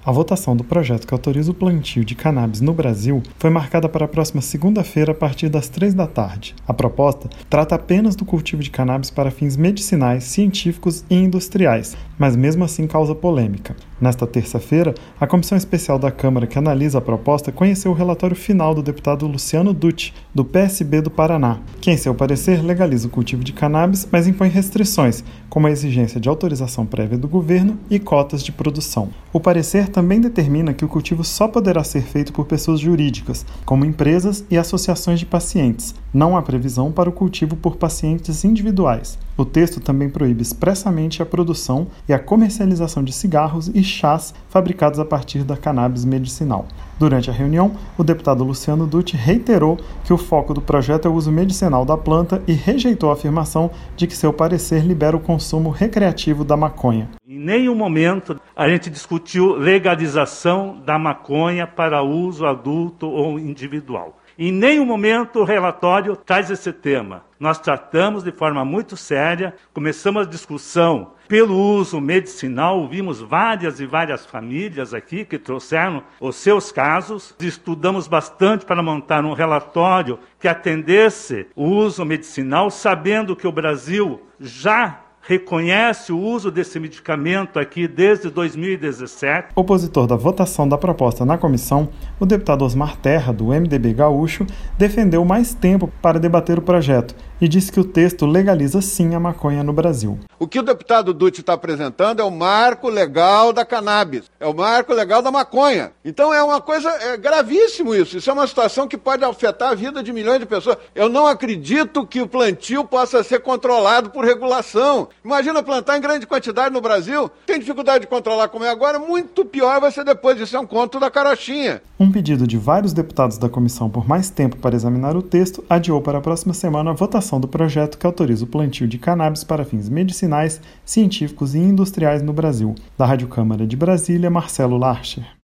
A votação do projeto que autoriza o plantio de cannabis no Brasil foi marcada para a próxima segunda-feira a partir das 3 da tarde. A proposta trata apenas do cultivo de cannabis para fins medicinais, científicos e industriais, mas mesmo assim causa polêmica. Nesta terça-feira, a Comissão Especial da Câmara que analisa a proposta conheceu o relatório final do deputado Luciano Dutti, do PSB do Paraná, que em seu parecer legaliza o cultivo de cannabis, mas impõe restrições, como a exigência de autorização prévia do governo e cotas de produção. O parecer também determina que o cultivo só poderá ser feito por pessoas jurídicas, como empresas e associações de pacientes. Não há previsão para o cultivo por pacientes individuais. O texto também proíbe expressamente a produção e a comercialização de cigarros e chás fabricados a partir da cannabis medicinal. Durante a reunião, o deputado Luciano Dutti reiterou que o foco do projeto é o uso medicinal da planta e rejeitou a afirmação de que seu parecer libera o consumo recreativo da maconha. Em nenhum momento a gente discutiu legalização da maconha para uso adulto ou individual. Em nenhum momento o relatório traz esse tema. Nós tratamos de forma muito séria, começamos a discussão pelo uso medicinal, ouvimos várias e várias famílias aqui que trouxeram os seus casos, estudamos bastante para montar um relatório que atendesse o uso medicinal, sabendo que o Brasil já reconhece o uso desse medicamento aqui desde 2017. Opositor da votação da proposta na comissão, o deputado Osmar Terra, do MDB gaúcho, defendeu mais tempo para debater o projeto e disse que o texto legaliza sim a maconha no Brasil. O que o deputado Dutti está apresentando é o marco legal da cannabis, é o marco legal da maconha. Então é uma coisa gravíssimo isso. Isso é uma situação que pode afetar a vida de milhões de pessoas. Eu não acredito que o plantio possa ser controlado por regulação. Imagina plantar em grande quantidade no Brasil, tem dificuldade de controlar como é agora, muito pior vai ser depois. Isso é um conto da carochinha. Um pedido de vários deputados da comissão por mais tempo para examinar o texto adiou para a próxima semana a votação do projeto que autoriza o plantio de cannabis para fins medicinais, científicos e industriais no Brasil. Da Rádio Câmara de Brasília, Marcelo Larcher.